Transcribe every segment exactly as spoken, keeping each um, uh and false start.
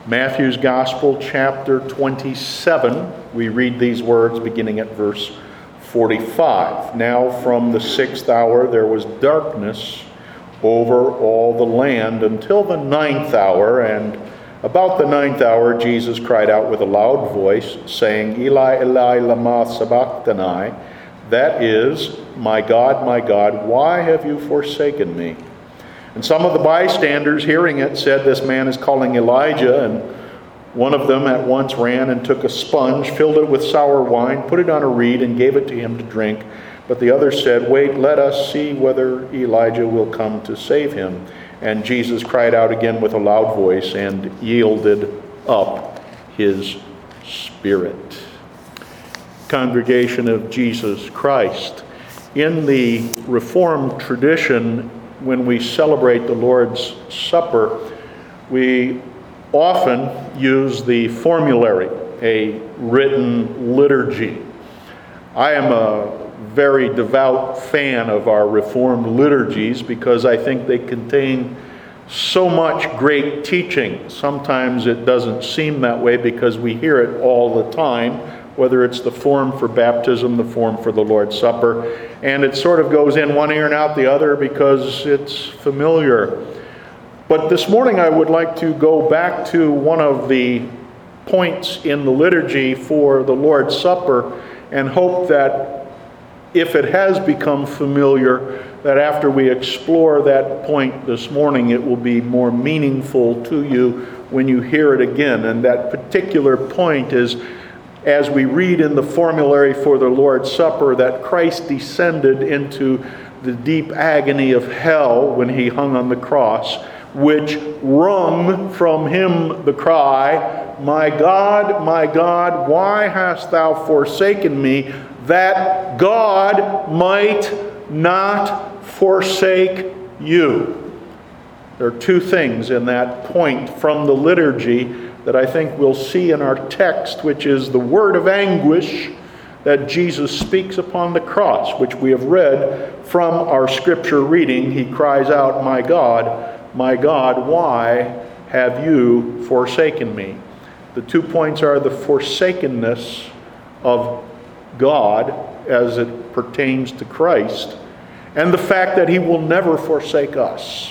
Matthew's Gospel, chapter twenty-seven. We read these words beginning at verse forty-five. Now from the sixth hour there was darkness over all the land until the ninth hour, and about the ninth hour Jesus cried out with a loud voice, saying, Eli, Eli, lama sabachthani, that is, my God, my God, why have you forsaken me? And some of the bystanders hearing it said, this man is calling Elijah. And one of them at once ran and took a sponge, filled it with sour wine, put it on a reed, and gave it to him to drink. But the other said, wait, let us see whether Elijah will come to save him. And Jesus cried out again with a loud voice and yielded up his spirit. Congregation of Jesus Christ. In the Reformed tradition, when we celebrate the Lord's Supper, we often use the formulary, a written liturgy. I am a very devout fan of our Reformed liturgies because I think they contain so much great teaching. Sometimes it doesn't seem that way because we hear it all the time, whether it's the form for baptism, the form for the Lord's Supper, and it sort of goes in one ear and out the other because it's familiar. But this morning I would like to go back to one of the points in the liturgy for the Lord's Supper and hope that if it has become familiar, that after we explore that point this morning, it will be more meaningful to you when you hear it again. And that particular point is, as we read in the formulary for the Lord's Supper, that Christ descended into the deep agony of hell when he hung on the cross, which wrung from him the cry, my God, my God, why hast thou forsaken me? That God might not forsake you. There are two things in that point from the liturgy that I think we'll see in our text, which is the word of anguish that Jesus speaks upon the cross, which we have read from our scripture reading. He cries out, my God, my God, why have you forsaken me? The two points are the forsakenness of God as it pertains to Christ, and the fact that he will never forsake us.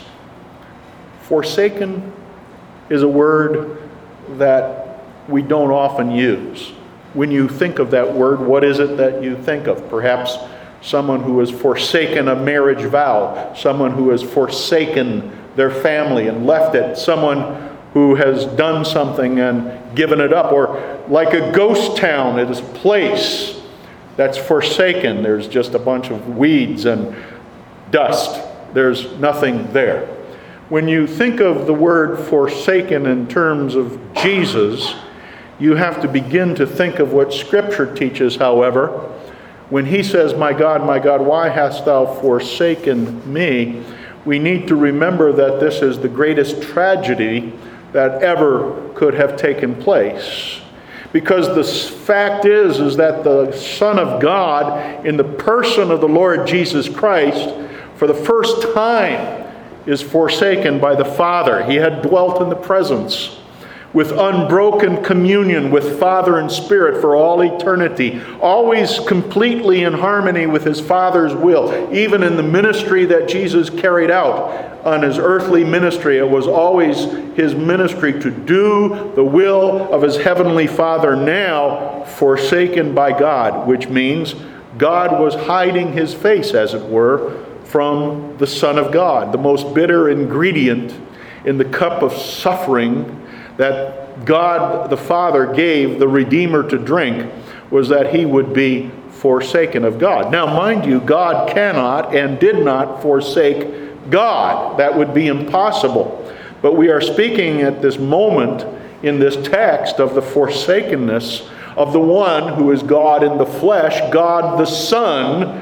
Forsaken is a word that we don't often use. When you think of that word, what is it that you think of? Perhaps someone who has forsaken a marriage vow, someone who has forsaken their family and left it, someone who has done something and given it up, or like a ghost town, it is a place that's forsaken. There's just a bunch of weeds and dust. There's nothing there. When you think of the word forsaken in terms of Jesus, you have to begin to think of what Scripture teaches, however. When he says, my God, my God, why hast thou forsaken me? We need to remember that this is the greatest tragedy that ever could have taken place. Because the fact is, is that the Son of God, in the person of the Lord Jesus Christ, for the first time, is forsaken by the Father. He had dwelt in the presence with unbroken communion with Father and Spirit for all eternity, always completely in harmony with his Father's will. Even in the ministry that Jesus carried out on his earthly ministry, it was always his ministry to do the will of his heavenly Father, now forsaken by God, which means God was hiding his face, as it were, from the Son of God. The most bitter ingredient in the cup of suffering that God the Father gave the Redeemer to drink was that he would be forsaken of God. Now, mind you, God cannot and did not forsake God. That would be impossible. But we are speaking at this moment in this text of the forsakenness of the one who is God in the flesh, God the Son,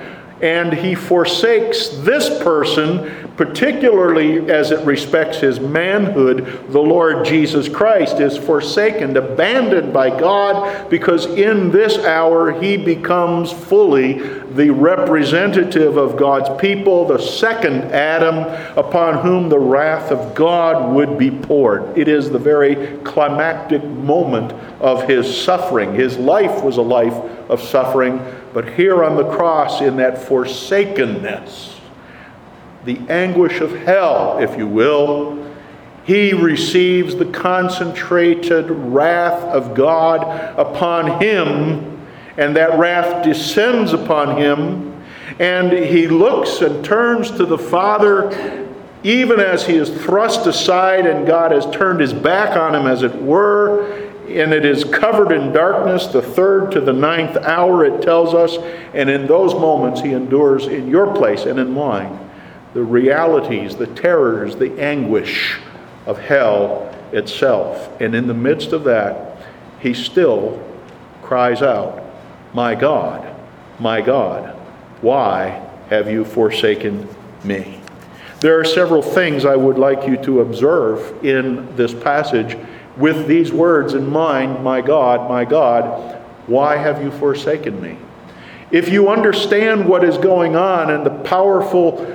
and he forsakes this person, particularly as it respects his manhood. The Lord Jesus Christ is forsaken, abandoned by God, because in this hour he becomes fully the representative of God's people, the second Adam, upon whom the wrath of God would be poured. It is the very climactic moment of his suffering. His life was a life of suffering, but here on the cross, in that forsakenness, the anguish of hell, if you will, he receives the concentrated wrath of God upon him, and that wrath descends upon him, and he looks and turns to the Father, even as he is thrust aside and God has turned his back on him, as it were, and it is covered in darkness, the third to the ninth hour, it tells us, and in those moments he endures in your place and in mine the realities, the terrors, the anguish of hell itself. And in the midst of that, he still cries out, "My God, my God, why have you forsaken me?" There are several things I would like you to observe in this passage with these words in mind, "My God, my God, why have you forsaken me?" If you understand what is going on and the powerful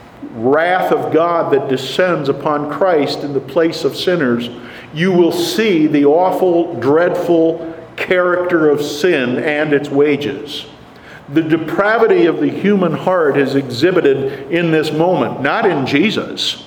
wrath of God that descends upon Christ in the place of sinners, you will see the awful, dreadful character of sin and its wages. The depravity of the human heart is exhibited in this moment, not in Jesus,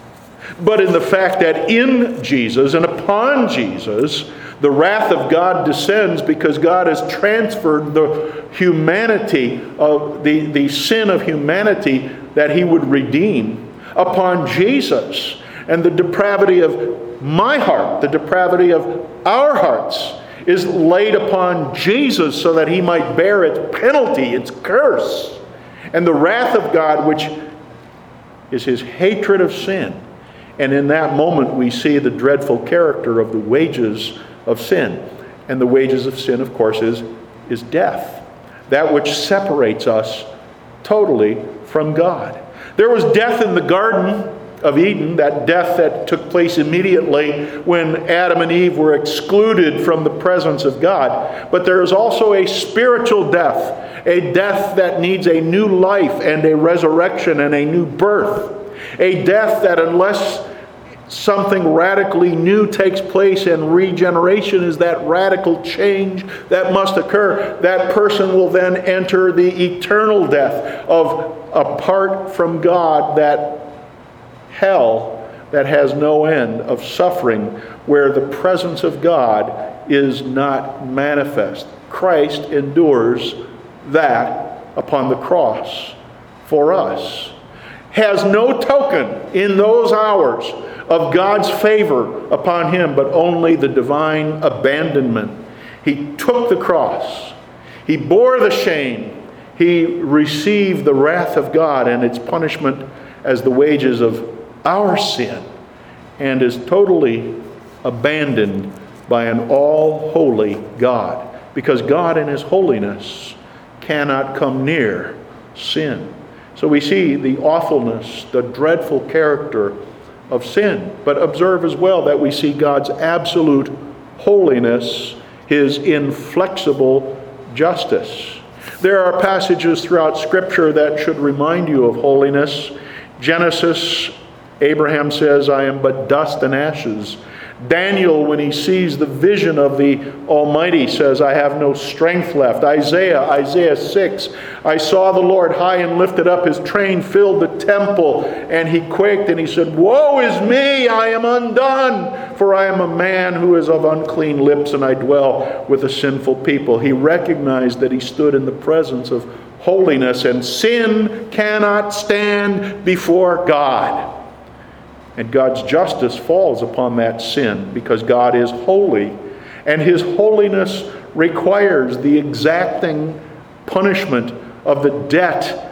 but in the fact that in Jesus and upon Jesus, the wrath of God descends because God has transferred the humanity of the, the sin of humanity that he would redeem upon Jesus. And the depravity of my heart, the depravity of our hearts, is laid upon Jesus so that he might bear its penalty, its curse. And the wrath of God, which is his hatred of sin. And in that moment we see the dreadful character of the wages of sin. And the wages of sin, of course, is, is death. That which separates us totally from God. There was death in the Garden of Eden, that death that took place immediately when Adam and Eve were excluded from the presence of God. But there is also a spiritual death, a death that needs a new life and a resurrection and a new birth. A death that unless something radically new takes place, and regeneration is that radical change that must occur, that person will then enter the eternal death of apart from God, that hell that has no end of suffering, where the presence of God is not manifest. Christ endures that upon the cross for us. Has no token in those hours of God's favor upon him, but only the divine abandonment. He took the cross. He bore the shame. He received the wrath of God and its punishment as the wages of our sin, and is totally abandoned by an all-holy God, because God in his holiness cannot come near sin. So we see the awfulness, the dreadful character of sin. But observe as well that we see God's absolute holiness, his inflexible justice. There are passages throughout Scripture that should remind you of holiness. Genesis, Abraham says, "I am but dust and ashes." Daniel, when he sees the vision of the Almighty, says, "I have no strength left." Isaiah, Isaiah six, "I saw the Lord high and lifted up, his train filled the temple." And he quaked and he said, "Woe is me, I am undone, for I am a man who is of unclean lips, and I dwell with a sinful people." He recognized that he stood in the presence of holiness, and sin cannot stand before God. And God's justice falls upon that sin because God is holy. And his holiness requires the exacting punishment of the debt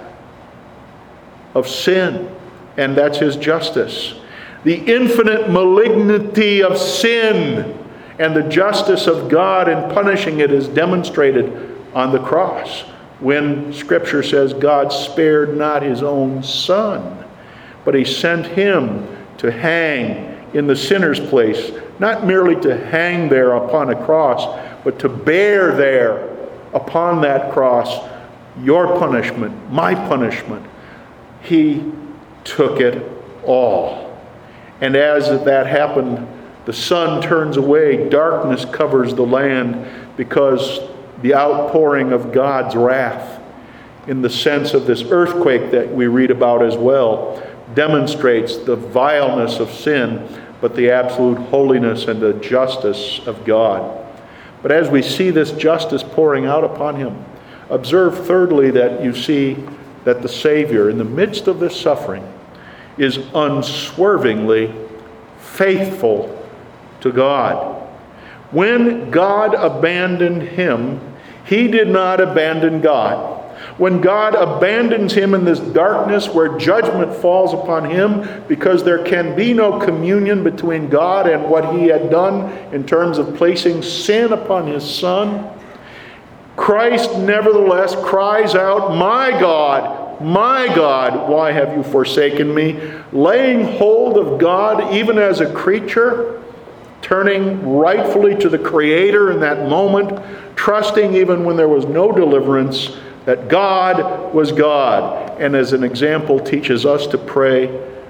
of sin. And that's his justice. The infinite malignity of sin and the justice of God in punishing it is demonstrated on the cross. when Scripture says God spared not his own Son, but he sent him to hang in the sinner's place, not merely to hang there upon a cross, but to bear there upon that cross your punishment, my punishment. He took it all. And as that happened, the sun turns away, darkness covers the land, because the outpouring of God's wrath, in the sense of this earthquake that we read about as well, demonstrates the vileness of sin, but the absolute holiness and the justice of God. But as we see this justice pouring out upon him, observe thirdly that you see that the Savior, in the midst of this suffering, is unswervingly faithful to God. When God abandoned him, he did not abandon God. When God abandons him in this darkness where judgment falls upon him, because there can be no communion between God and what he had done in terms of placing sin upon his Son, Christ nevertheless cries out, "My God, my God, why have you forsaken me?" Laying hold of God even as a creature, turning rightfully to the Creator in that moment, trusting even when there was no deliverance that God was God. And as an example, teaches us to pray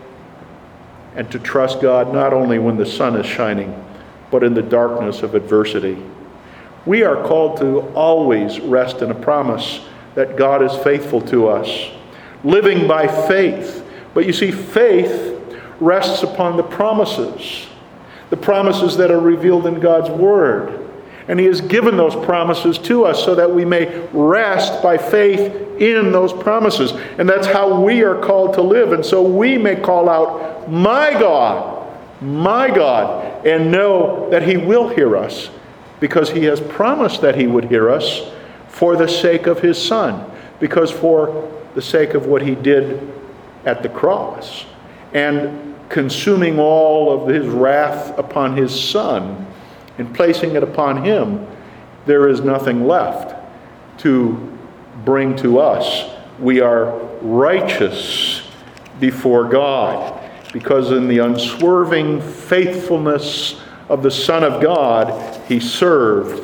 and to trust God not only when the sun is shining, but in the darkness of adversity. We are called to always rest in a promise that God is faithful to us, living by faith. But you see, faith rests upon the promises, the promises that are revealed in God's Word. And he has given those promises to us so that we may rest by faith in those promises. And that's how we are called to live. And so we may call out, "My God, my God," and know that he will hear us, because he has promised that he would hear us for the sake of his Son, because for the sake of what he did at the cross, and consuming all of his wrath upon his Son, and placing it upon him, there is nothing left to bring to us. We are righteous before God, because in the unswerving faithfulness of the Son of God, he served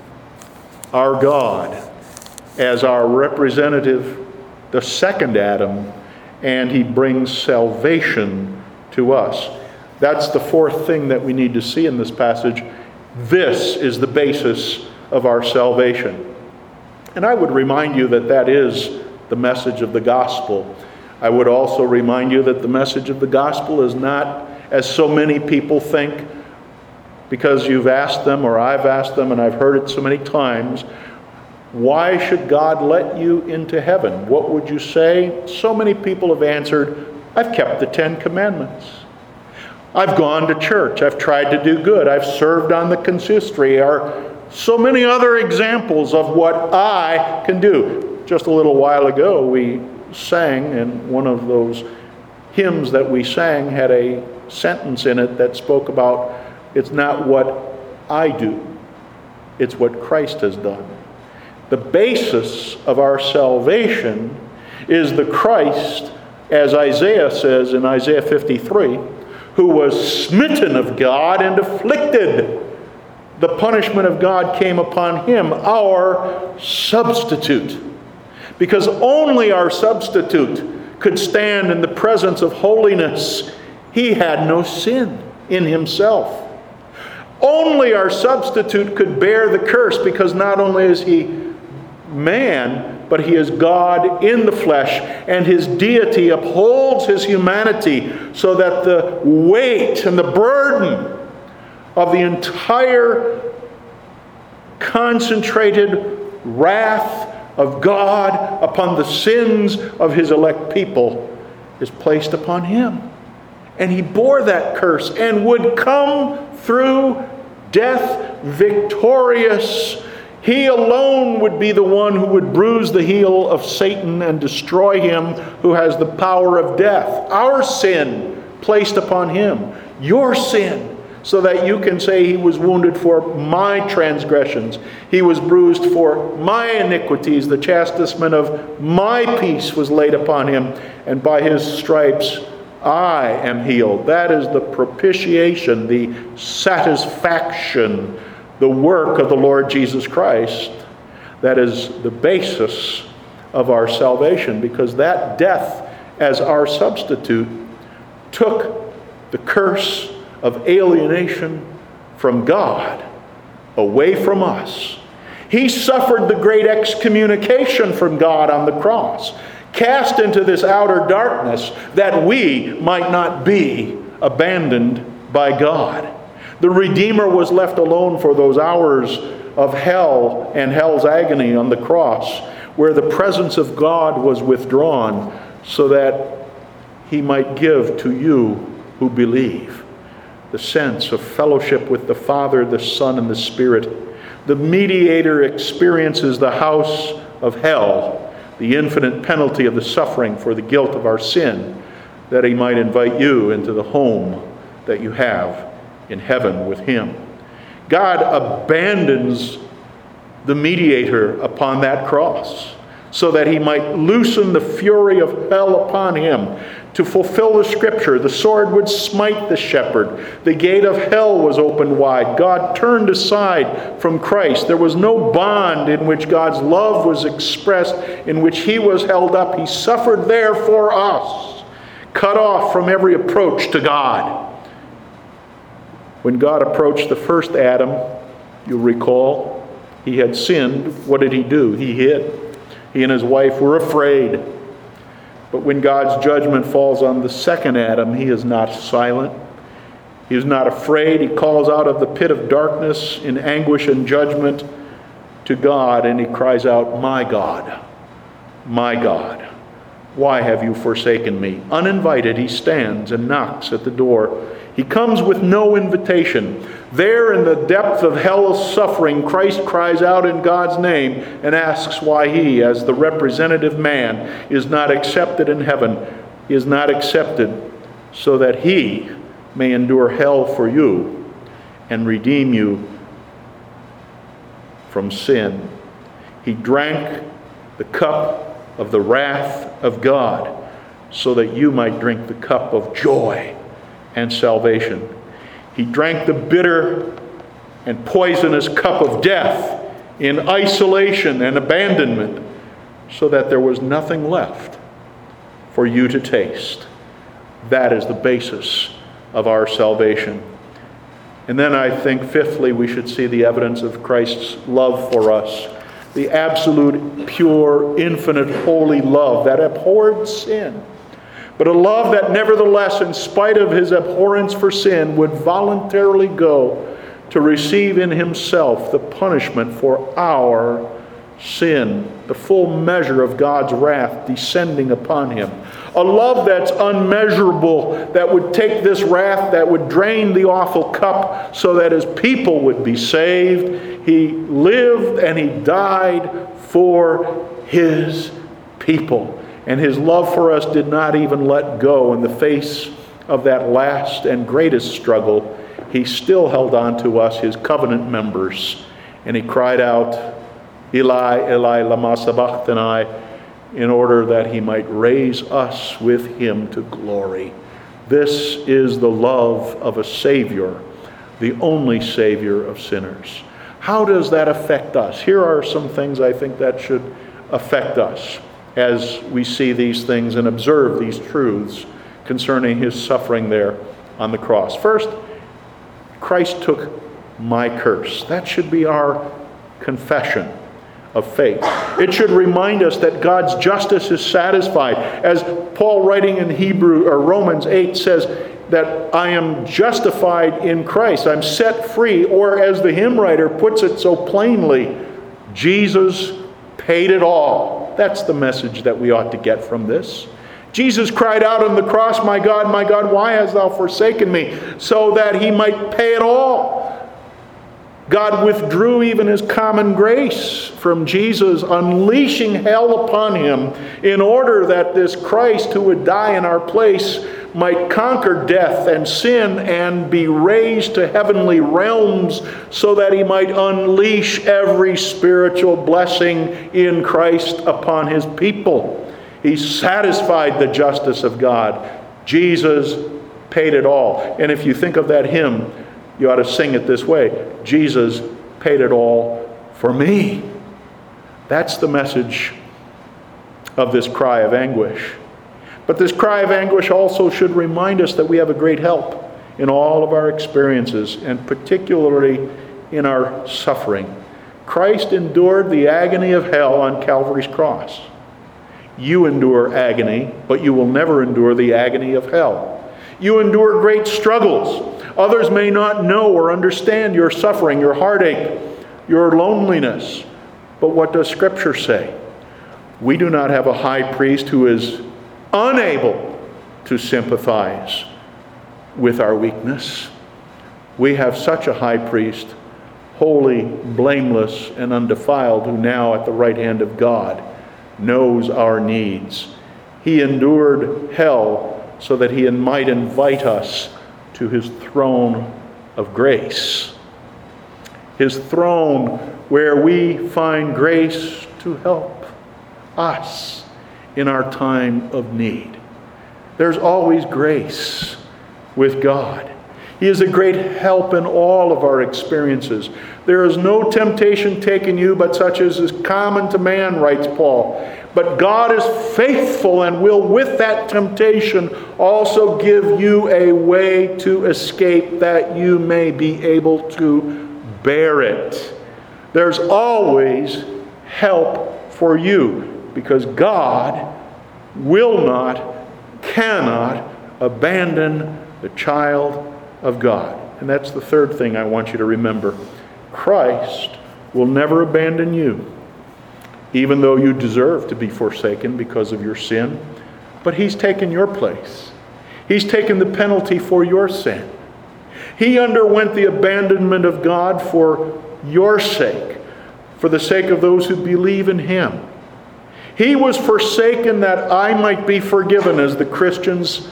our God as our representative, the second Adam, and he brings salvation to us. That's the fourth thing that we need to see in this passage. This is the basis of our salvation. And I would remind you that that is the message of the gospel. I would also remind you that the message of the gospel is not, as so many people think, because you've asked them, or I've asked them, and I've heard it so many times, why should God let you into heaven? What would you say? So many people have answered, I've kept the Ten Commandments. I've gone to church. I've tried to do good. I've served on the consistory. Or so many other examples of what I can do. Just a little while ago, we sang, and one of those hymns that we sang had a sentence in it that spoke about, it's not what I do, it's what Christ has done. The basis of our salvation is the Christ, as Isaiah says in Isaiah fifty-three, who was smitten of God and afflicted. The punishment of God came upon him, our substitute. Because only our substitute could stand in the presence of holiness. He had no sin in himself. Only our substitute could bear the curse, because not only is he man, but he is God in the flesh, and his deity upholds his humanity, so that the weight and the burden of the entire concentrated wrath of God upon the sins of his elect people is placed upon him. And he bore that curse and would come through death victorious. He alone would be the one who would bruise the heel of Satan and destroy him who has the power of death. Our sin placed upon him. Your sin so that you can say he was wounded for my transgressions. He was bruised for my iniquities. The chastisement of my peace was laid upon him, and by his stripes I am healed. That is the propitiation, the satisfaction, the work of the Lord Jesus Christ. That is the basis of our salvation, because that death as our substitute took the curse of alienation from God away from us. He suffered the great excommunication from God on the cross, cast into this outer darkness that we might not be abandoned by God. The Redeemer was left alone for those hours of hell and hell's agony on the cross, where the presence of God was withdrawn so that he might give to you who believe the sense of fellowship with the Father, the Son, and the Spirit. The mediator experiences the house of hell, the infinite penalty of the suffering for the guilt of our sin, that he might invite you into the home that you have in heaven with him. God abandons the mediator upon that cross so that he might loosen the fury of hell upon him. To fulfill the scripture, the sword would smite the shepherd. The gate of hell was opened wide. God turned aside from Christ. There was no bond in which God's love was expressed, in which he was held up. He suffered there for us, cut off from every approach to God. When God approached the first Adam, you'll recall, he had sinned. What did he do? He hid. He and his wife were afraid. But when God's judgment falls on the second Adam, he is not silent. He is not afraid. He calls out of the pit of darkness in anguish and judgment to God, and he cries out, "My God, my God, why have you forsaken me?" Uninvited, he stands and knocks at the door. He comes with no invitation. There in the depth of hell's suffering, Christ cries out in God's name and asks why he, as the representative man, is not accepted in heaven. He is not accepted so that he may endure hell for you and redeem you from sin. He drank the cup of the wrath of God so that you might drink the cup of joy and salvation. He drank the bitter and poisonous cup of death in isolation and abandonment so that there was nothing left for you to taste. That is the basis of our salvation. And then I think, fifthly, we should see the evidence of Christ's love for us. The absolute, pure, infinite, holy love that abhorred sin. But a love that nevertheless, in spite of his abhorrence for sin, would voluntarily go to receive in himself the punishment for our sin, the full measure of God's wrath descending upon him. A love that's unmeasurable, that would take this wrath, that would drain the awful cup so that his people would be saved. He lived and he died for his people. And his love for us did not even let go in the face of that last and greatest struggle. He still held on to us, his covenant members. And he cried out, "Eli, Eli, lama sabachthani," in order that he might raise us with him to glory. This is the love of a Savior, the only Savior of sinners. How does that affect us? Here are some things I think that should affect us as we see these things and observe these truths concerning his suffering there on the cross. First, Christ took my curse. That should be our confession of faith. It should remind us that God's justice is satisfied. As Paul, writing in Hebrew or Romans eight, says that I am justified in Christ. I'm set free, or as the hymn writer puts it so plainly, Jesus paid it all. That's the message that we ought to get from this. Jesus cried out on the cross, "My God, my God, why hast thou forsaken me?" so that he might pay it all. God withdrew even his common grace from Jesus, unleashing hell upon him in order that this Christ who would die in our place might conquer death and sin and be raised to heavenly realms so that he might unleash every spiritual blessing in Christ upon his people. He satisfied the justice of God. Jesus paid it all. And if you think of that hymn, you ought to sing it this way: Jesus paid it all for me. That's the message of this cry of anguish. But this cry of anguish also should remind us that we have a great help in all of our experiences, and particularly in our suffering. Christ endured the agony of hell on Calvary's cross. You endure agony, but you will never endure the agony of hell. You endure great struggles. Others may not know or understand your suffering, your heartache, your loneliness. But what does Scripture say? We do not have a high priest who is unable to sympathize with our weakness. We have such a high priest, holy, blameless, and undefiled, who now at the right hand of God knows our needs. He endured hell so that he might invite us to his throne of grace. His throne where we find grace to help us in our time of need. There's always grace with God. He is a great help in all of our experiences. There is no temptation taken you but such as is common to man, writes Paul. But God is faithful and will with that temptation also give you a way to escape, that you may be able to bear it. There's always help for you, because God will not, cannot abandon the child of God. And that's the third thing I want you to remember. Christ will never abandon you, even though you deserve to be forsaken because of your sin. But he's taken your place. He's taken the penalty for your sin. He underwent the abandonment of God for your sake, for the sake of those who believe in him. He was forsaken that I might be forgiven, as the Christian's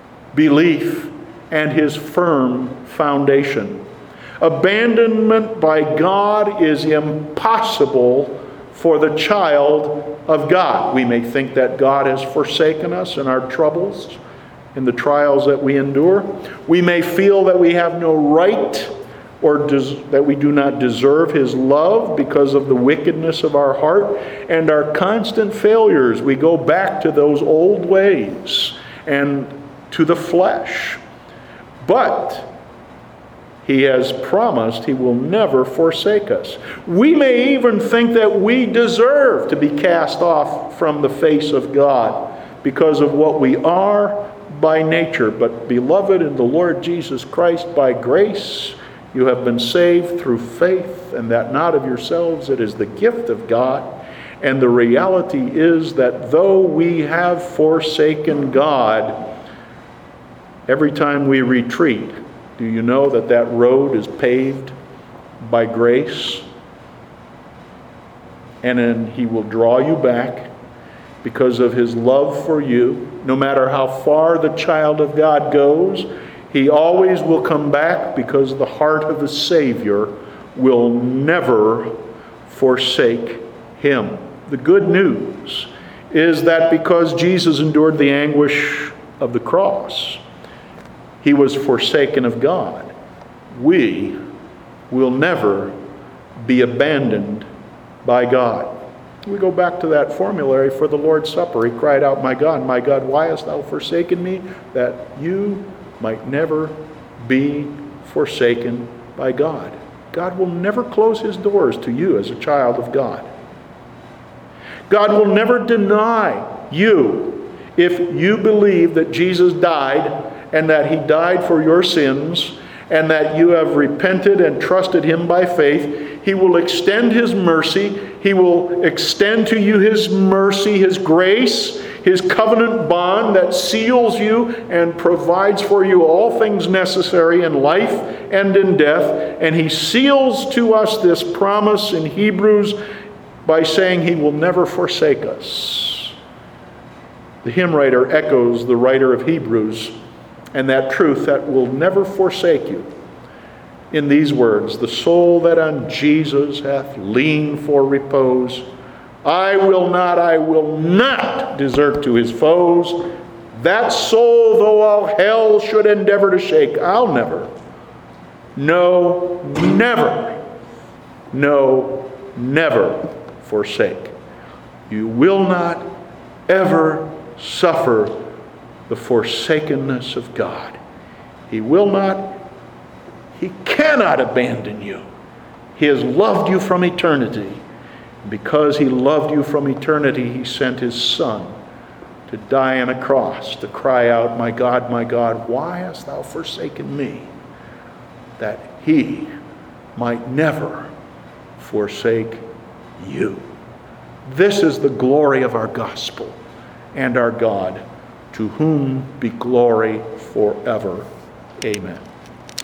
belief and his firm foundation. Abandonment by God is impossible for the child of God. We may think that God has forsaken us in our troubles, in the trials that we endure. We may feel that we have no right, or des- that we do not deserve his love because of the wickedness of our heart and our constant failures. We go back to those old ways and to the flesh. But he has promised he will never forsake us. We may even think that we deserve to be cast off from the face of God because of what we are by nature. But beloved in the Lord Jesus Christ, by grace you have been saved through faith, and that not of yourselves, it is the gift of God. And the reality is that though we have forsaken God, every time we retreat, do you know that that road is paved by grace? And then he will draw you back because of his love for you. No matter how far the child of God goes, he always will come back, because the heart of the Savior will never forsake him. The good news is that because Jesus endured the anguish of the cross, he was forsaken of God. We will never be abandoned by God. We go back to that formulary for the Lord's Supper. He cried out, "My God, my God, why hast thou forsaken me?" That you might never be forsaken by God. God will never close his doors to you as a child of God. God will never deny you if you believe that Jesus died, and that he died for your sins, and that you have repented and trusted him by faith. He will extend his mercy. He will extend to you his mercy, his grace, his covenant bond that seals you and provides for you all things necessary in life and in death. And he seals to us this promise in Hebrews by saying he will never forsake us. The hymn writer echoes the writer of Hebrews and that truth that will never forsake you in these words, the soul that on Jesus hath leaned for repose, I will not, I will not desert to his foes. That soul, though all hell should endeavor to shake, I'll never, no, never, no, never forsake. You will not ever suffer the forsakenness of God. He will not, he cannot abandon you. He has loved you from eternity. Because he loved you from eternity, he sent his Son to die on a cross, to cry out, my God, my God, why hast thou forsaken me? That he might never forsake you. This is the glory of our gospel and our God, to whom be glory forever. Amen.